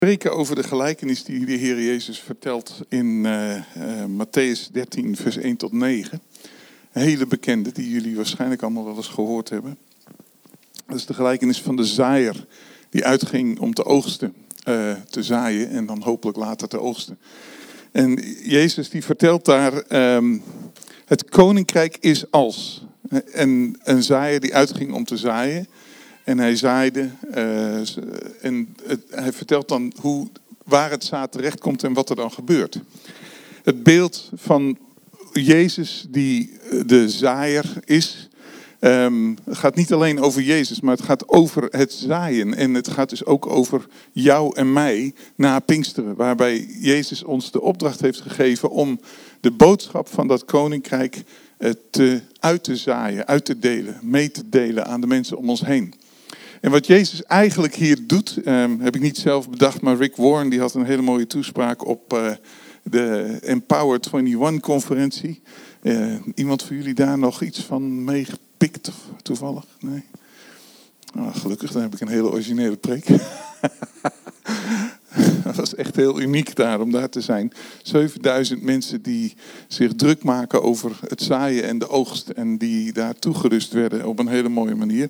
Spreken over de gelijkenis die de Heer Jezus vertelt in Mattheüs 13, vers 1 tot 9. Een hele bekende, die jullie waarschijnlijk allemaal wel eens gehoord hebben. Dat is de gelijkenis van de zaaier die uitging om te oogsten, te zaaien en dan hopelijk later te oogsten. En Jezus die vertelt daar, het koninkrijk is als. En een zaaier die uitging om te zaaien. En hij zaaide hij vertelt dan waar het zaad terechtkomt en wat er dan gebeurt. Het beeld van Jezus die de zaaier is, gaat niet alleen over Jezus, maar het gaat over het zaaien. En het gaat dus ook over jou en mij na Pinksteren. Waarbij Jezus ons de opdracht heeft gegeven om de boodschap van dat koninkrijk uit te zaaien, uit te delen, mee te delen aan de mensen om ons heen. En wat Jezus eigenlijk hier doet, heb ik niet zelf bedacht, maar Rick Warren die had een hele mooie toespraak op de Empower 21-conferentie. Iemand van jullie daar nog iets van meegepikt toevallig? Nee? Oh, gelukkig, dan heb ik een hele originele preek. Dat was echt heel uniek daar om daar te zijn. 7000 mensen die zich druk maken over het zaaien en de oogst. En die daar toegerust werden op een hele mooie manier.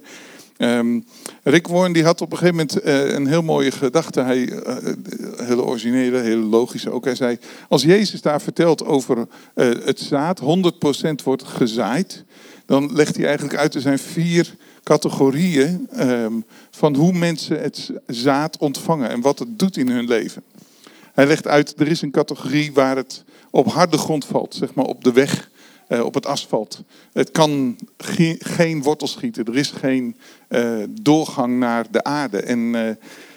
Rick Warren die had op een gegeven moment een heel mooie gedachte. Hele originele, hele logische ook. Hij zei, als Jezus daar vertelt over het zaad, 100% wordt gezaaid. Dan legt hij eigenlijk uit, er zijn 4 categorieën van hoe mensen het zaad ontvangen. En wat het doet in hun leven. Hij legt uit, er is een categorie waar het op harde grond valt. Zeg maar op de weg. Op het asfalt. Het kan geen wortel schieten. Er is geen doorgang naar de aarde. En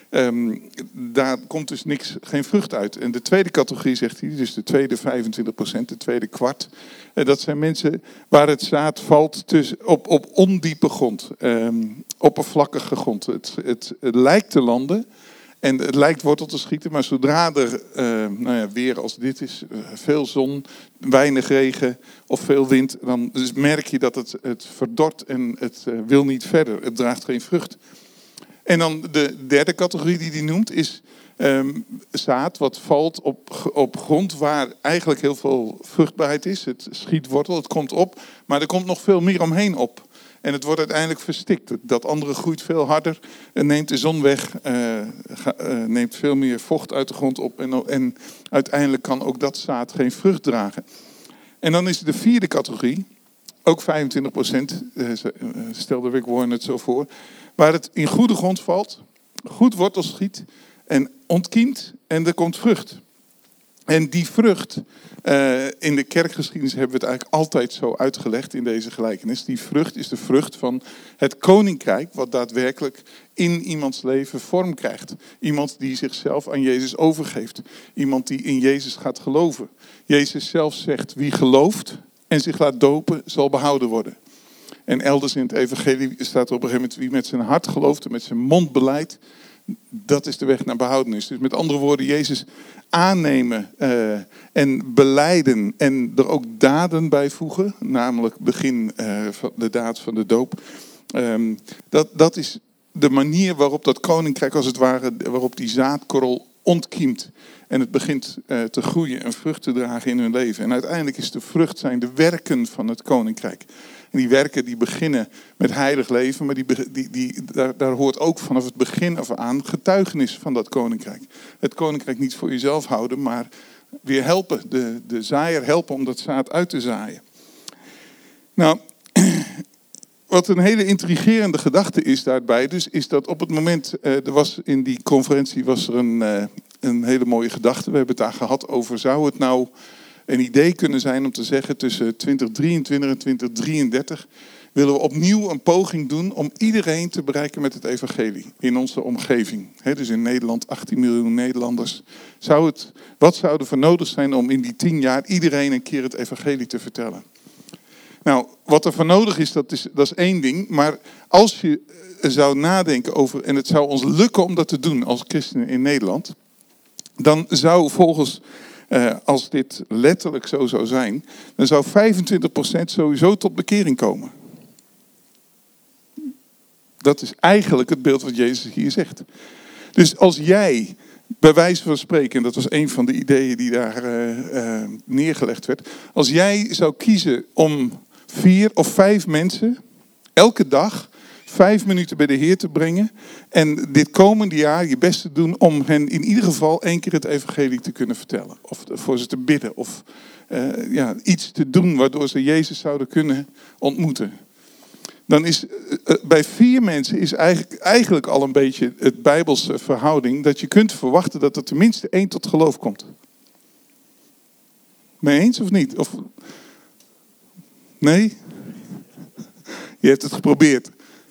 daar komt dus geen vrucht uit. En de tweede categorie, zegt hij, dus de tweede 25%, de tweede kwart. Dat zijn mensen waar het zaad valt op ondiepe grond. Oppervlakkige grond. Het lijkt te landen. En het lijkt wortel te schieten, maar zodra er weer als dit is, veel zon, weinig regen of veel wind, dan dus merk je dat het verdort en het wil niet verder. Het draagt geen vrucht. En dan de derde categorie die hij noemt is zaad wat valt op grond waar eigenlijk heel veel vruchtbaarheid is. Het schiet wortel, het komt op, maar er komt nog veel meer omheen op. En het wordt uiteindelijk verstikt. Dat andere groeit veel harder en neemt de zon weg. Neemt veel meer vocht uit de grond op. En uiteindelijk kan ook dat zaad geen vrucht dragen. En dan is de vierde categorie, ook 25%, stelde Rick Warren het zo voor. Waar het in goede grond valt, goed wortel schiet en ontkiemt en er komt vrucht. En die vrucht, in de kerkgeschiedenis hebben we het eigenlijk altijd zo uitgelegd in deze gelijkenis. Die vrucht is de vrucht van het koninkrijk wat daadwerkelijk in iemands leven vorm krijgt. Iemand die zichzelf aan Jezus overgeeft. Iemand die in Jezus gaat geloven. Jezus zelf zegt, wie gelooft en zich laat dopen zal behouden worden. En elders in het evangelie staat er op een gegeven moment, wie met zijn hart gelooft en met zijn mond belijdt, dat is de weg naar behoudenis. Dus met andere woorden, Jezus aannemen en belijden en er ook daden bij voegen. Namelijk begin van de daad van de doop. Dat is de manier waarop dat koninkrijk als het ware, waarop die zaadkorrel ontkiemt. En het begint te groeien en vrucht te dragen in hun leven. En uiteindelijk is de vrucht zijn de werken van het koninkrijk. En die werken die beginnen met heilig leven, maar daar hoort ook vanaf het begin af aan getuigenis van dat koninkrijk. Het koninkrijk niet voor jezelf houden, maar weer helpen, de zaaier helpen om dat zaad uit te zaaien. Nou, wat een hele intrigerende gedachte is daarbij, dus is dat op het moment, in die conferentie was er een hele mooie gedachte. We hebben het daar gehad over, zou het nou een idee kunnen zijn om te zeggen tussen 2023 en 2033 willen we opnieuw een poging doen om iedereen te bereiken met het evangelie in onze omgeving. Dus in Nederland, 18 miljoen Nederlanders. Wat zou er voor nodig zijn om in die 10 jaar iedereen een keer het evangelie te vertellen? Nou, wat er voor nodig is, dat is één ding. Maar als je zou nadenken over, en het zou ons lukken om dat te doen als christenen in Nederland, dan zou volgens, als dit letterlijk zo zou zijn, dan zou 25% sowieso tot bekering komen. Dat is eigenlijk het beeld wat Jezus hier zegt. Dus als jij Bij wijze van spreken, en dat was een van de ideeën die daar neergelegd werd. Als jij zou kiezen om 4 of 5 mensen elke dag 5 minuten bij de Heer te brengen. En dit komende jaar je best te doen om hen in ieder geval 1 keer het evangelie te kunnen vertellen. Of voor ze te bidden. Of iets te doen waardoor ze Jezus zouden kunnen ontmoeten. Dan is bij 4 mensen is eigenlijk al een beetje het Bijbelse verhouding. Dat je kunt verwachten dat er tenminste 1 tot geloof komt. Mee eens of niet? Of... Nee? Je hebt het geprobeerd.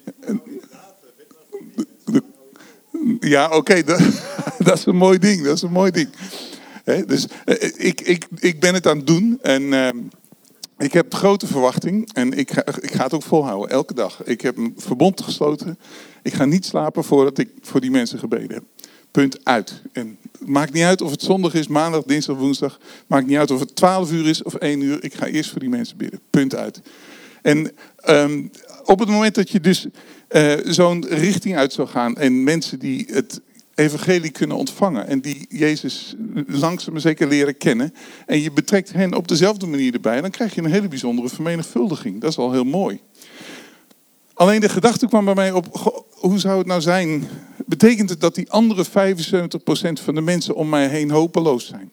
Ja, oké, dat is een mooi ding. Dat is een mooi ding. Dus ik ben het aan het doen. En ik heb grote verwachting. En ik ga het ook volhouden, elke dag. Ik heb een verbond gesloten. Ik ga niet slapen voordat ik voor die mensen gebeden heb. Punt uit. En het maakt niet uit of het zondag is, maandag, dinsdag, woensdag. Het maakt niet uit of het 12 uur is of 1 uur. Ik ga eerst voor die mensen bidden. Punt uit. En op het moment dat je dus zo'n richting uit zou gaan en mensen die het evangelie kunnen ontvangen en die Jezus langzaam maar zeker leren kennen en je betrekt hen op dezelfde manier erbij, dan krijg je een hele bijzondere vermenigvuldiging. Dat is al heel mooi. Alleen de gedachte kwam bij mij op, hoe zou het nou zijn? Betekent het dat die andere 75% van de mensen om mij heen hopeloos zijn?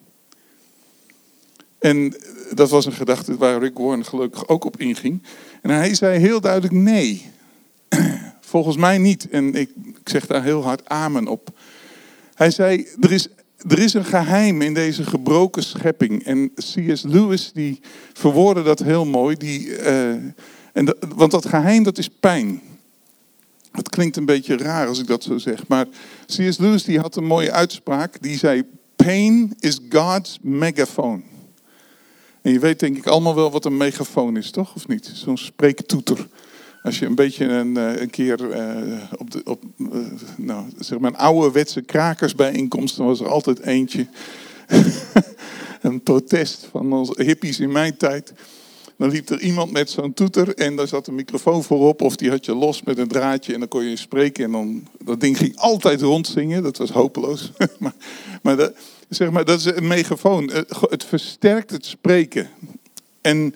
En dat was een gedachte waar Rick Warren gelukkig ook op inging. En hij zei heel duidelijk nee. Volgens mij niet. En ik zeg daar heel hard amen op. Hij zei, er is een geheim in deze gebroken schepping. En C.S. Lewis die verwoordde dat heel mooi. Want dat geheim, dat is pijn. Het klinkt een beetje raar als ik dat zo zeg. Maar C.S. Lewis die had een mooie uitspraak. Die zei, pain is God's megaphone. En je weet denk ik allemaal wel wat een megafoon is, toch? Of niet? Zo'n spreektoeter. Als je een beetje een keer op zeg maar een ouderwetse krakersbijeenkomst, dan was er altijd eentje. Een protest van onze hippies in mijn tijd. Dan liep er iemand met zo'n toeter en daar zat een microfoon voorop. Of die had je los met een draadje en dan kon je spreken. En dan, dat ding ging altijd rondzingen. Dat was hopeloos. maar dat is een megafoon. Het versterkt het spreken. En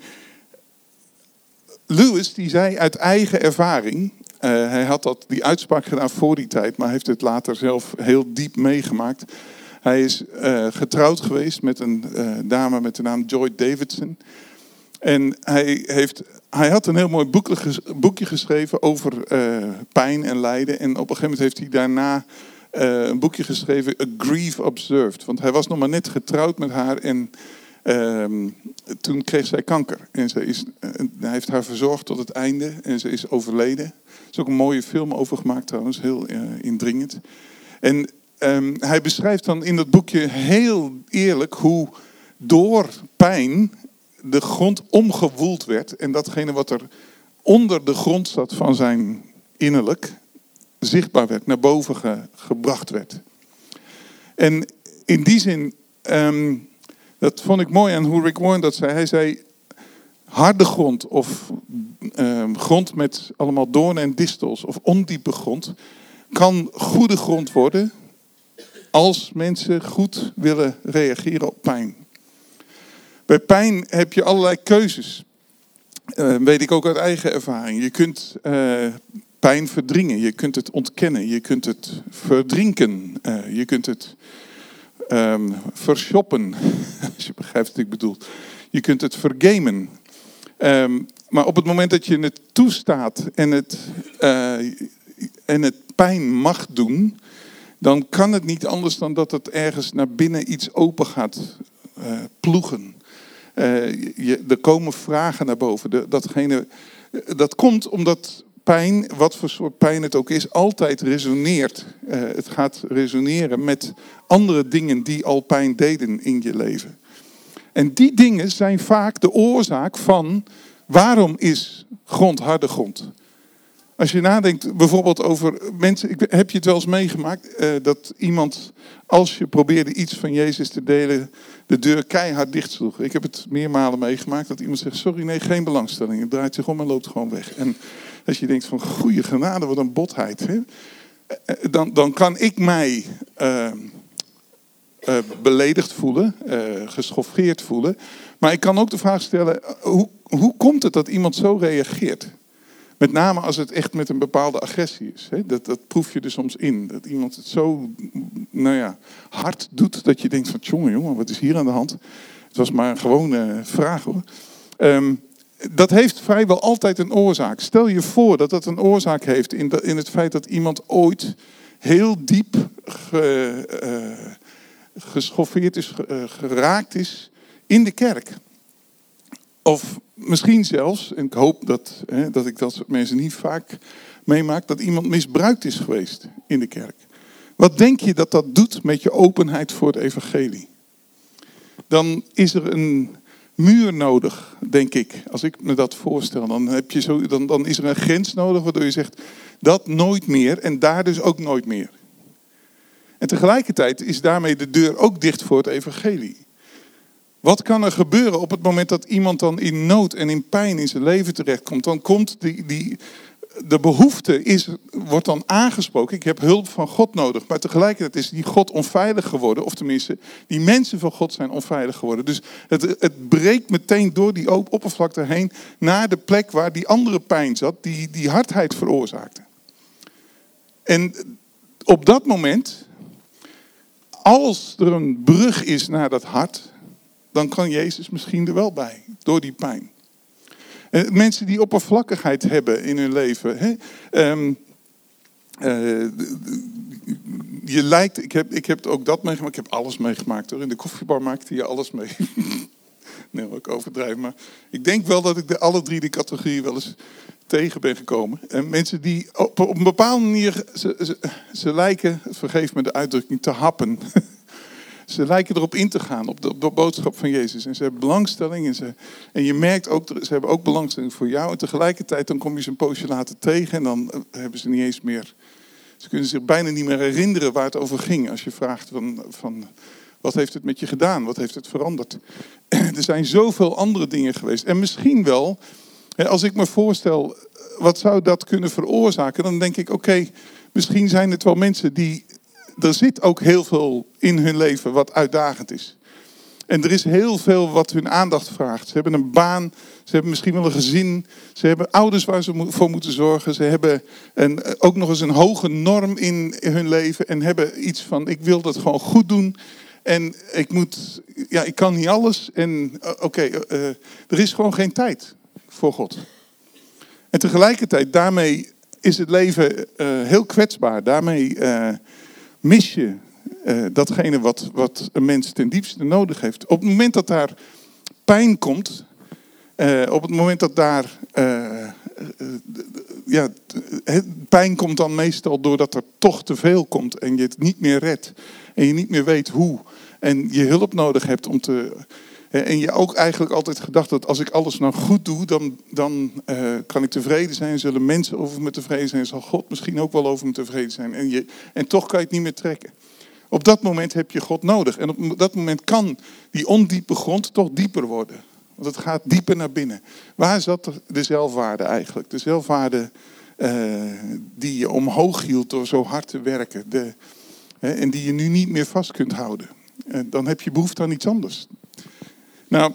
Lewis die zei uit eigen ervaring. Hij had die uitspraak gedaan voor die tijd. Maar heeft het later zelf heel diep meegemaakt. Hij is getrouwd geweest met een dame met de naam Joy Davidson. En hij had een heel mooi boekje geschreven over pijn en lijden. En op een gegeven moment heeft hij daarna een boekje geschreven, A Grief Observed. Want hij was nog maar net getrouwd met haar en toen kreeg zij kanker. En hij heeft haar verzorgd tot het einde en ze is overleden. Er is ook een mooie film over gemaakt trouwens, heel indringend. En hij beschrijft dan in dat boekje heel eerlijk hoe door pijn de grond omgewoeld werd. En datgene wat er onder de grond zat van zijn innerlijk zichtbaar werd, naar boven gebracht werd. En in die zin, dat vond ik mooi aan hoe Rick Warren dat zei. Hij zei, harde grond of grond met allemaal doornen en distels of ondiepe grond kan goede grond worden als mensen goed willen reageren op pijn. Bij pijn heb je allerlei keuzes. Weet ik ook uit eigen ervaring. Je kunt pijn verdringen. Je kunt het ontkennen. Je kunt het verdrinken. Je kunt het vershoppen. Als je begrijpt wat ik bedoel. Je kunt het vergamen. Maar op het moment dat je het toestaat en het pijn mag doen, dan kan het niet anders dan dat het ergens naar binnen iets open gaat ploegen. Er komen vragen naar boven. Dat komt omdat pijn, wat voor soort pijn het ook is, altijd resoneert. Het gaat resoneren met andere dingen die al pijn deden in je leven. En die dingen zijn vaak de oorzaak van waarom is grond harde grond. Als je nadenkt bijvoorbeeld over mensen, heb je het wel eens meegemaakt dat iemand, als je probeerde iets van Jezus te delen, de deur keihard dichtsloeg. Ik heb het meermalen meegemaakt dat iemand zegt, sorry, nee, geen belangstelling. Het draait zich om en loopt gewoon weg. En als je denkt van, goeie genade, wat een botheid. Hè? Dan kan ik mij beledigd voelen, geschoffeerd voelen. Maar ik kan ook de vraag stellen, hoe komt het dat iemand zo reageert? Met name als het echt met een bepaalde agressie is. Hè? Dat proef je er soms in. Dat iemand het zo hard doet dat je denkt van jongen, wat is hier aan de hand? Het was maar een gewone vraag hoor. Dat heeft vrijwel altijd een oorzaak. Stel je voor dat dat een oorzaak heeft in het feit dat iemand ooit heel diep geschoffeerd is, geraakt is in de kerk. Of misschien zelfs, en ik hoop dat ik dat soort mensen niet vaak meemaak, dat iemand misbruikt is geweest in de kerk. Wat denk je dat dat doet met je openheid voor het evangelie? Dan is er een muur nodig, denk ik. Als ik me dat voorstel, dan is er een grens nodig waardoor je zegt, dat nooit meer en daar dus ook nooit meer. En tegelijkertijd is daarmee de deur ook dicht voor het evangelie. Wat kan er gebeuren op het moment dat iemand dan in nood en in pijn in zijn leven terechtkomt? Dan komt de behoefte wordt dan aangesproken. Ik heb hulp van God nodig. Maar tegelijkertijd is die God onveilig geworden. Of tenminste, die mensen van God zijn onveilig geworden. Dus het breekt meteen door die oppervlakte heen naar de plek waar die andere pijn zat. Die hardheid veroorzaakte. En op dat moment, als er een brug is naar dat hart, dan kan Jezus misschien er wel bij, door die pijn. En mensen die oppervlakkigheid hebben in hun leven. Je lijkt, ik heb ook dat meegemaakt, ik heb alles meegemaakt hoor. In de koffiebar maakte je alles mee. Nee, ik overdrijf, maar ik denk wel dat ik alle drie de categorieën wel eens tegen ben gekomen. En mensen die op een bepaalde manier, ze lijken, vergeef me de uitdrukking, te happen. Ze lijken erop in te gaan, op de boodschap van Jezus. En ze hebben belangstelling. En je merkt ook, ze hebben ook belangstelling voor jou. En tegelijkertijd dan kom je ze een poosje later tegen. En dan hebben ze niet eens meer. Ze kunnen zich bijna niet meer herinneren waar het over ging. Als je vraagt van wat heeft het met je gedaan? Wat heeft het veranderd? Er zijn zoveel andere dingen geweest. En misschien wel, als ik me voorstel, wat zou dat kunnen veroorzaken? Dan denk ik, oké, misschien zijn het wel mensen die... Er zit ook heel veel in hun leven wat uitdagend is. En er is heel veel wat hun aandacht vraagt. Ze hebben een baan, ze hebben misschien wel een gezin. Ze hebben ouders waar ze voor moeten zorgen. Ze hebben ook nog eens een hoge norm in hun leven. En hebben iets van, ik wil dat gewoon goed doen. En ik kan niet alles. En er is gewoon geen tijd voor God. En tegelijkertijd, daarmee is het leven heel kwetsbaar. Daarmee... mis je datgene wat een mens ten diepste nodig heeft. Op het moment dat daar pijn komt, op het moment dat daar... pijn komt dan meestal doordat er toch te veel komt en je het niet meer redt. En je niet meer weet hoe. En je hulp nodig hebt om te... En je ook eigenlijk altijd gedacht dat als ik alles nou goed doe, dan kan ik tevreden zijn. Zullen mensen over me tevreden zijn. Zal God misschien ook wel over me tevreden zijn. En toch kan je het niet meer trekken. Op dat moment heb je God nodig. En op dat moment kan die ondiepe grond toch dieper worden. Want het gaat dieper naar binnen. Waar zat de zelfwaarde eigenlijk? De zelfwaarde die je omhoog hield door zo hard te werken. En die je nu niet meer vast kunt houden. Dan heb je behoefte aan iets anders. Nou,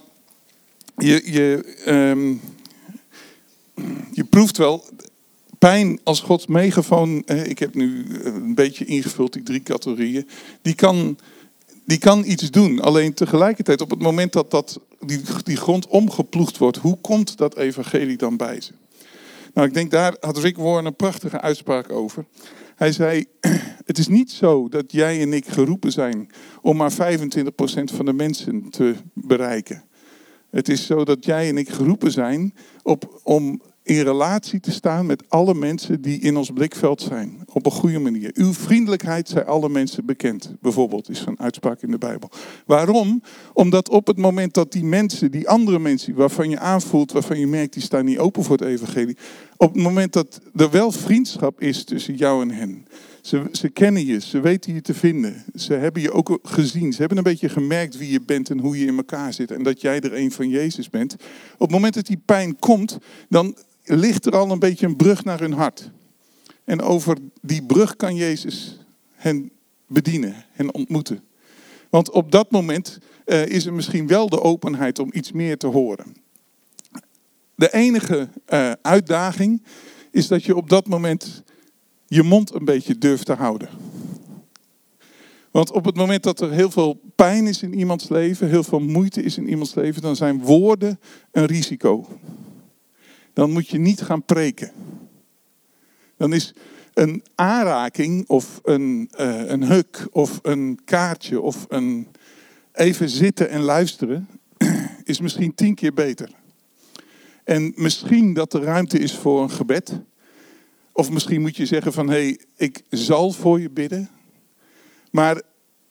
je proeft wel pijn als Gods megafoon. Ik heb nu een beetje ingevuld die 3 categorieën. Die kan iets doen. Alleen tegelijkertijd op het moment dat die grond omgeploegd wordt. Hoe komt dat evangelie dan bij ze? Nou, ik denk daar had Rick Warren een prachtige uitspraak over. Hij zei, het is niet zo dat jij en ik geroepen zijn om maar 25% van de mensen te bereiken. Het is zo dat jij en ik geroepen zijn om in relatie te staan met alle mensen die in ons blikveld zijn. Op een goede manier. Uw vriendelijkheid zijn alle mensen bekend. Bijvoorbeeld is zo'n uitspraak in de Bijbel. Waarom? Omdat op het moment dat die andere mensen waarvan je aanvoelt, waarvan je merkt die staan niet open voor het evangelie. Op het moment dat er wel vriendschap is tussen jou en hen. Ze kennen je, ze weten je te vinden. Ze hebben je ook gezien. Ze hebben een beetje gemerkt wie je bent en hoe je in elkaar zit. En dat jij er een van Jezus bent. Op het moment dat die pijn komt, dan ligt er al een beetje een brug naar hun hart. En over die brug kan Jezus hen bedienen, hen ontmoeten. Want op dat moment is er misschien wel de openheid om iets meer te horen. De enige uitdaging is dat je op dat moment je mond een beetje durft te houden. Want op het moment dat er heel veel pijn is in iemands leven, heel veel moeite is in iemands leven, dan zijn woorden een risico. Dan moet je niet gaan preken. Dan is een aanraking of een huk of een kaartje of een even zitten en luisteren is misschien 10 keer beter. En misschien dat er ruimte is voor een gebed. Of misschien moet je zeggen van hé, ik zal voor je bidden. Maar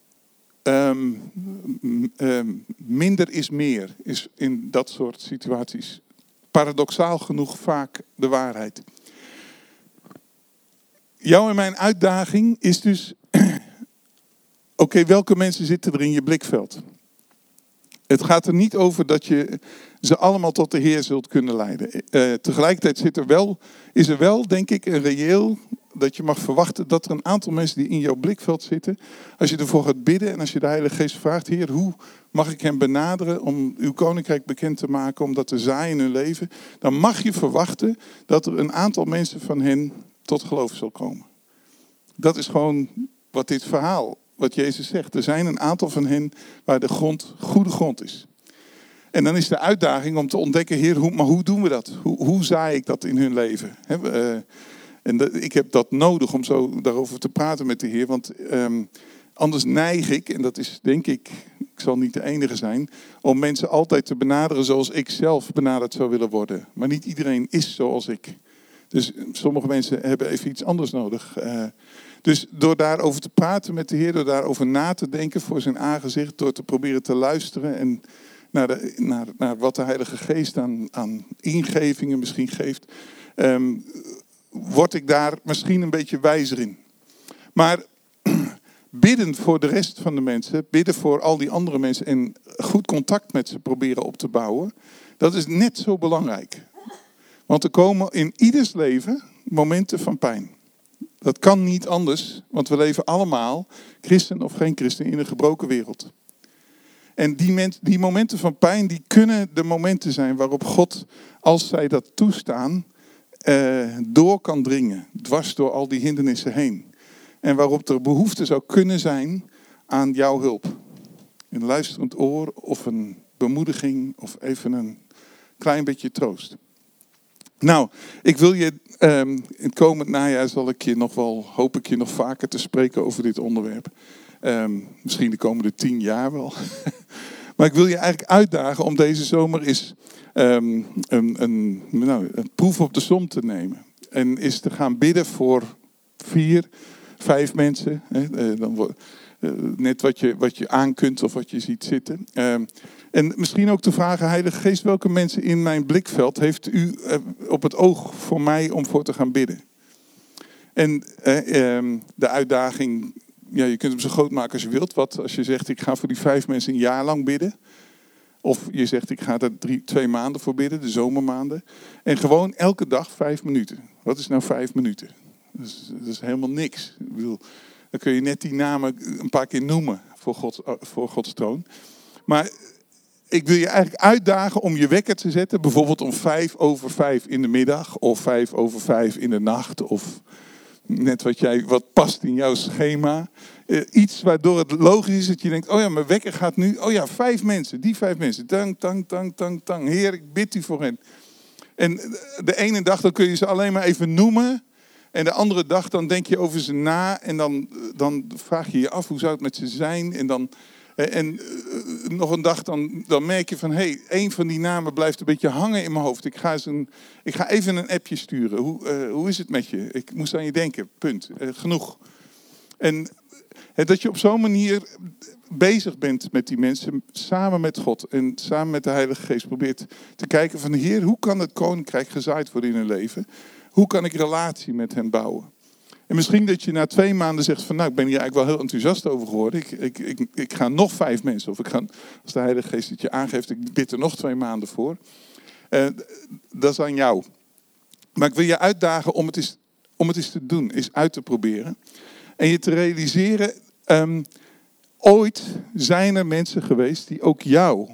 minder is meer, is in dat soort situaties paradoxaal genoeg vaak de waarheid. Jouw en mijn uitdaging is dus, oké, welke mensen zitten er in je blikveld? Het gaat er niet over dat je ze allemaal tot de Heer zult kunnen leiden. Tegelijkertijd is er wel, denk ik, een reëel dat je mag verwachten dat er een aantal mensen die in jouw blikveld zitten, als je ervoor gaat bidden en als je de Heilige Geest vraagt, Heer, hoe mag ik hem benaderen om uw koninkrijk bekend te maken, om dat te zaaien in hun leven, dan mag je verwachten dat er een aantal mensen van hen tot geloof zal komen. Dat is gewoon wat dit verhaal, wat Jezus zegt. Er zijn een aantal van hen waar de grond goede grond is. En dan is de uitdaging om te ontdekken, Heer, maar hoe doen we dat? Hoe zaai ik dat in hun leven? Ik heb dat nodig om zo daarover te praten met de Heer. Want anders neig ik, en dat is denk ik zal niet de enige zijn, om mensen altijd te benaderen zoals ik zelf benaderd zou willen worden. Maar niet iedereen is zoals ik. Dus sommige mensen hebben even iets anders nodig. Dus door daarover te praten met de Heer, door daarover na te denken voor zijn aangezicht, door te proberen te luisteren en naar wat de Heilige Geest aan ingevingen misschien geeft, word ik daar misschien een beetje wijzer in. Maar bidden voor de rest van de mensen, bidden voor al die andere mensen en goed contact met ze proberen op te bouwen, dat is net zo belangrijk. Want er komen in ieders leven momenten van pijn. Dat kan niet anders, want we leven allemaal, christen of geen christen, in een gebroken wereld. En die momenten van pijn, die kunnen de momenten zijn waarop God, als zij dat toestaan, door kan dringen. Dwars door al die hindernissen heen. En waarop er behoefte zou kunnen zijn aan jouw hulp. Een luisterend oor of een bemoediging of even een klein beetje troost. Nou, ik wil je in het komend najaar hoop ik je nog vaker te spreken over dit onderwerp. Misschien de komende 10 jaar wel. Maar ik wil je eigenlijk uitdagen om deze zomer eens een proef op de som te nemen. En eens te gaan bidden voor 4, 5 mensen. Net wat je aan kunt of wat je ziet zitten. En misschien ook te vragen, Heilige Geest, welke mensen in mijn blikveld heeft u op het oog voor mij om voor te gaan bidden? En de uitdaging, ja, je kunt hem zo groot maken als je wilt. Wat als je zegt, ik ga voor die 5 mensen een jaar lang bidden. Of je zegt, ik ga er 2 maanden voor bidden, de zomermaanden. En gewoon elke dag 5 minuten. Wat is nou 5 minuten? Dat is helemaal niks. Ik bedoel, dan kun je net die namen een paar keer noemen voor Gods troon. Maar ik wil je eigenlijk uitdagen om je wekker te zetten. Bijvoorbeeld om 5:05 in de middag. Of 5:05 in de nacht. Of net wat past in jouw schema. Iets waardoor het logisch is dat je denkt, oh ja, mijn wekker gaat nu. Oh ja, 5 mensen. Die 5 mensen. Tang, tang, tang, tang, tang. Heer, ik bid u voor hen. En de ene dag dan kun je ze alleen maar even noemen. En de andere dag dan denk je over ze na. En dan vraag je je af, hoe zou het met ze zijn? En nog een dag dan merk je van, hé, één van die namen blijft een beetje hangen in mijn hoofd. Ik ga even een appje sturen. Hoe is het met je? Ik moest aan je denken, punt. Genoeg. En dat je op zo'n manier bezig bent met die mensen, samen met God en samen met de Heilige Geest probeert te kijken van, Heer, hoe kan het koninkrijk gezaaid worden in hun leven? Hoe kan ik relatie met hen bouwen? En misschien dat je na 2 maanden zegt van, nou, ik ben hier eigenlijk wel heel enthousiast over geworden. Ik ga nog 5 mensen. Of als de Heilige Geest het je aangeeft, ik bid er nog 2 maanden voor. Dat is aan jou. Maar ik wil je uitdagen om het eens te doen, eens uit te proberen. En je te realiseren, Ooit zijn er mensen geweest die ook jou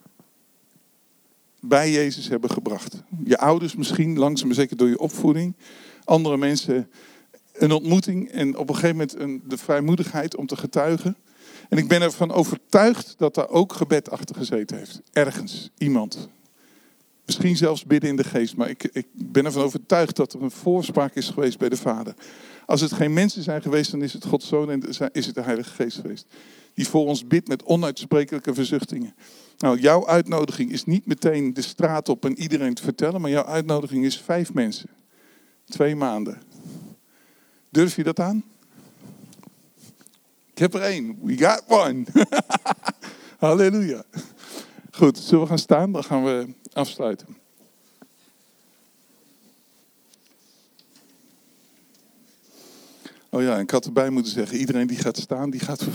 bij Jezus hebben gebracht. Je ouders misschien, langzaam maar zeker door je opvoeding. Andere mensen een ontmoeting en op een gegeven moment de vrijmoedigheid om te getuigen. En ik ben ervan overtuigd dat daar ook gebed achter gezeten heeft. Ergens, iemand. Misschien zelfs bidden in de geest, maar ik ben ervan overtuigd dat er een voorspraak is geweest bij de Vader. Als het geen mensen zijn geweest, dan is het Gods Zoon en is het de Heilige Geest geweest. Die voor ons bidt met onuitsprekelijke verzuchtingen. Nou, jouw uitnodiging is niet meteen de straat op en iedereen te vertellen, maar jouw uitnodiging is 5 mensen. 2 maanden. Durf je dat aan? Ik heb er 1. We got one. Halleluja. Goed, zullen we gaan staan? Dan gaan we afsluiten. Oh ja, ik had erbij moeten zeggen, iedereen die gaat staan, die gaat...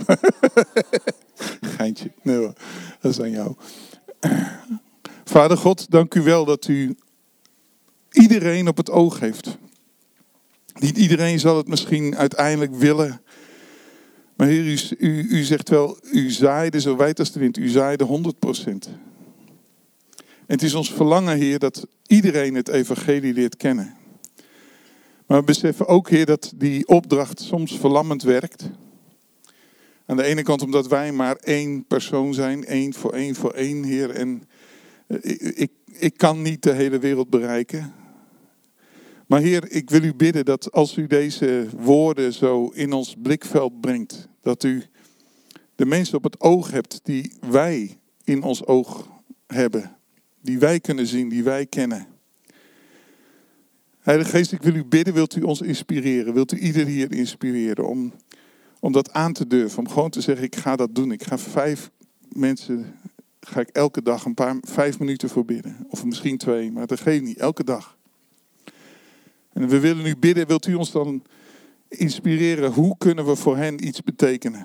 Geintje, nee hoor, dat is aan jou. Vader God, dank u wel dat u iedereen op het oog heeft. Niet iedereen zal het misschien uiteindelijk willen. Maar Heer, u zegt wel, u zaaide zo wijd als de wind. U zaaide 100%. En het is ons verlangen, Heer, dat iedereen het evangelie leert kennen. Maar we beseffen ook, Heer, dat die opdracht soms verlammend werkt. Aan de ene kant omdat wij maar 1 persoon zijn. 1 voor 1, Heer. En ik kan niet de hele wereld bereiken. Maar Heer, ik wil u bidden dat als u deze woorden zo in ons blikveld brengt, dat u de mensen op het oog hebt die wij in ons oog hebben. Die wij kunnen zien, die wij kennen. Heilige Geest, ik wil u bidden, wilt u ons inspireren? Wilt u ieder hier inspireren om dat aan te durven? Om gewoon te zeggen, ik ga dat doen. Ik ga 5 mensen, ga ik elke dag 5 minuten voor bidden. Of misschien 2, maar dat geeft niet, elke dag. En we willen u bidden, wilt u ons dan inspireren? Hoe kunnen we voor hen iets betekenen?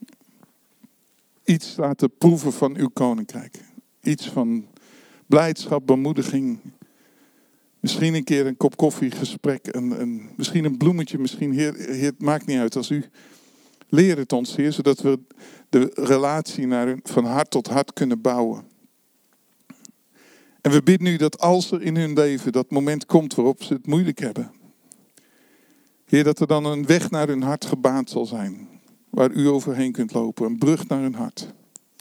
Iets laten proeven van uw koninkrijk. Iets van blijdschap, bemoediging. Misschien een keer een kop koffie, gesprek. Misschien een bloemetje. Misschien, Heer, het maakt niet uit. Als u leert het ons, Heer. Zodat we de relatie van hart tot hart kunnen bouwen. En we bidden nu dat als er in hun leven dat moment komt waarop ze het moeilijk hebben. Heer, dat er dan een weg naar hun hart gebaand zal zijn. Waar u overheen kunt lopen. Een brug naar hun hart.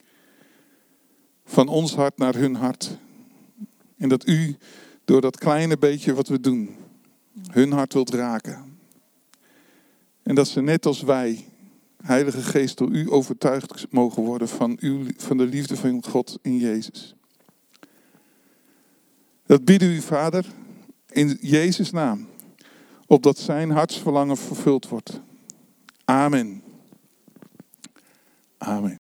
Van ons hart naar hun hart. En dat u door dat kleine beetje wat we doen, hun hart wilt raken. En dat ze net als wij, Heilige Geest, door u overtuigd mogen worden van de liefde van God in Jezus. Dat bidden u, Vader, in Jezus' naam. Opdat zijn hartsverlangen vervuld wordt. Amen. Amen.